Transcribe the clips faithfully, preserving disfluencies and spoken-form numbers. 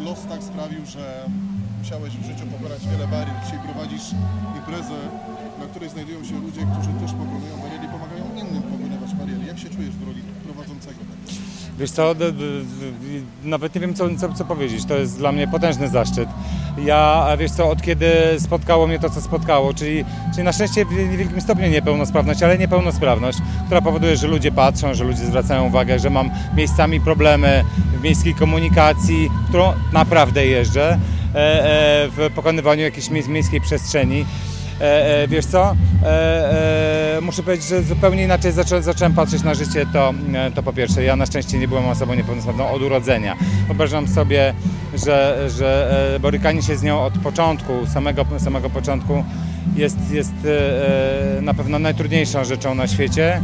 los tak sprawił, że musiałeś w życiu pokonać wiele barier. Dzisiaj prowadzisz imprezę, na której znajdują się ludzie, którzy też pokonują bariery i pomagają innym pokonywać bariery. Jak się czujesz w roli prowadzącego? Wiesz co, d- d- d- nawet nie wiem co, co, co powiedzieć, to jest dla mnie potężny zaszczyt. Ja, wiesz co, od kiedy spotkało mnie to, co spotkało, czyli, czyli na szczęście w niewielkim stopniu niepełnosprawność, ale niepełnosprawność, która powoduje, że ludzie patrzą, że ludzie zwracają uwagę, że mam miejscami problemy w miejskiej komunikacji, którą naprawdę jeżdżę, e, e, w pokonywaniu jakiejś mie- miejskiej przestrzeni. E, e, wiesz co, e, e, muszę powiedzieć, że zupełnie inaczej zaczą, zacząłem patrzeć na życie, to, e, to po pierwsze, ja na szczęście nie byłem osobą niepełnosprawną od urodzenia. Wyobrażam sobie, że, że e, borykanie się z nią od początku, samego, samego początku jest, jest e, na pewno najtrudniejszą rzeczą na świecie.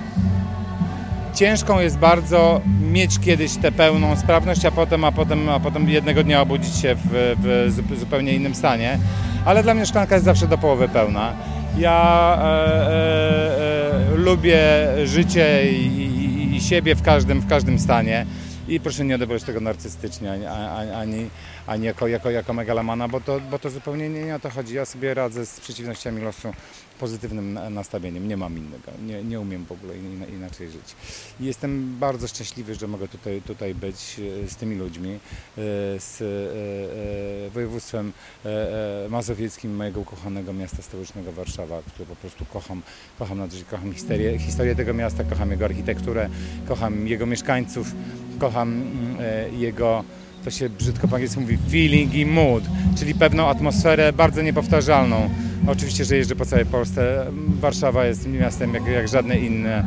Ciężką jest bardzo mieć kiedyś tę pełną sprawność, a potem, a potem, a potem jednego dnia obudzić się w, w zupełnie innym stanie. Ale dla mnie szklanka jest zawsze do połowy pełna. Ja e, e, e, lubię życie i, i, i siebie w każdym, w każdym stanie. I proszę nie odebrać tego narcystycznie, ani, ani, ani jako, jako, jako megalomana, bo to, bo to zupełnie nie, nie o to chodzi. Ja sobie radzę z przeciwnościami losu pozytywnym nastawieniem. Nie mam innego. Nie, nie umiem w ogóle inaczej żyć. I jestem bardzo szczęśliwy, że mogę tutaj, tutaj być z tymi ludźmi, z województwem mazowieckim mojego ukochanego miasta stołecznego Warszawa, które po prostu kocham, kocham na życie, kocham historię, historię tego miasta, kocham jego architekturę, kocham jego mieszkańców, kocham jego, to się brzydko po angielsku mówi, feeling i mood, czyli pewną atmosferę bardzo niepowtarzalną. Oczywiście, że jeżdżę po całej Polsce. Warszawa jest miastem jak, jak żadne inne,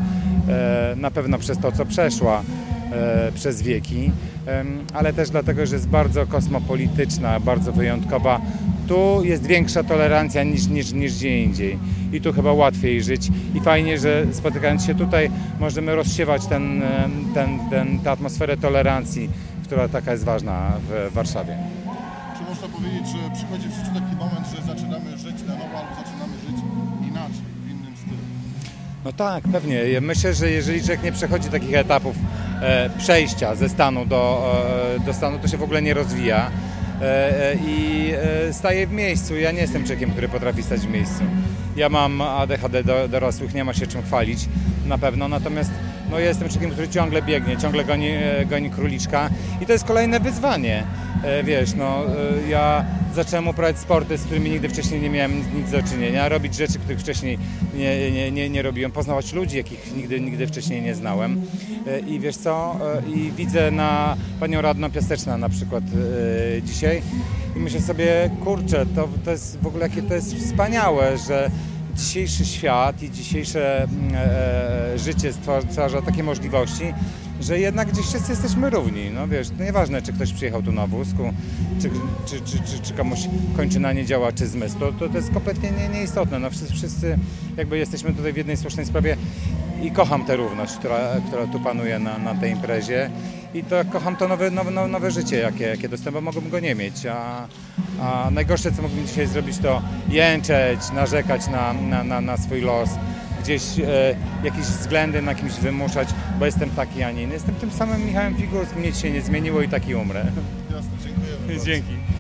na pewno przez to, co przeszła przez wieki, ale też dlatego, że jest bardzo kosmopolityczna, bardzo wyjątkowa. Tu jest większa tolerancja niż, niż, niż gdzie indziej i tu chyba łatwiej żyć i fajnie, że spotykając się tutaj możemy rozsiewać ten, ten, ten, tę atmosferę tolerancji, która taka jest ważna w Warszawie. Czy można powiedzieć, że przychodzi w życiu taki moment, że zaczynamy żyć na nowo albo zaczynamy żyć inaczej, w innym stylu? No tak, pewnie. Myślę, że jeżeli człowiek nie przechodzi takich etapów e, przejścia ze stanu do, e, do stanu, to się w ogóle nie rozwija e, i e, staje w miejscu. Ja nie jestem człowiekiem, który potrafi stać w miejscu. Ja mam A D H D do, dorosłych, nie ma się czym chwalić na pewno, natomiast no, ja jestem człowiekiem, który ciągle biegnie, ciągle goni, goni króliczka i to jest kolejne wyzwanie. E, wiesz, no, e, ja zacząłem uprawiać sporty, z którymi nigdy wcześniej nie miałem nic do czynienia, robić rzeczy, których wcześniej nie, nie, nie, nie robiłem, poznawać ludzi, jakich nigdy, nigdy wcześniej nie znałem. E, I wiesz co, e, i widzę na panią radną Piaseczna na przykład e, dzisiaj i myślę sobie, kurczę, to, to jest w ogóle jakie to jest wspaniałe, że dzisiejszy świat i dzisiejsze e, życie stwarza takie możliwości, że jednak gdzieś wszyscy jesteśmy równi. No wiesz, to nieważne, czy ktoś przyjechał tu na wózku, czy, czy, czy, czy, czy komuś kończyna nie działa, czy zmysł. To, to, to jest kompletnie nie, nieistotne. No wszyscy, wszyscy jakby jesteśmy tutaj w jednej słusznej sprawie i kocham tę równość, która, która tu panuje na, na tej imprezie. I to kocham to nowe, nowe, nowe życie, jakie, jakie dostęp, bo mogłem go nie mieć. A, a najgorsze, co mógłbym dzisiaj zrobić, to jęczeć, narzekać na, na, na, na swój los, gdzieś e, jakieś względy na kimś wymuszać, bo jestem taki, a nie inny. Jestem tym samym Michałem Figurskim, nic się nie zmieniło i taki umrę. Jasne, dziękuję. Dzięki.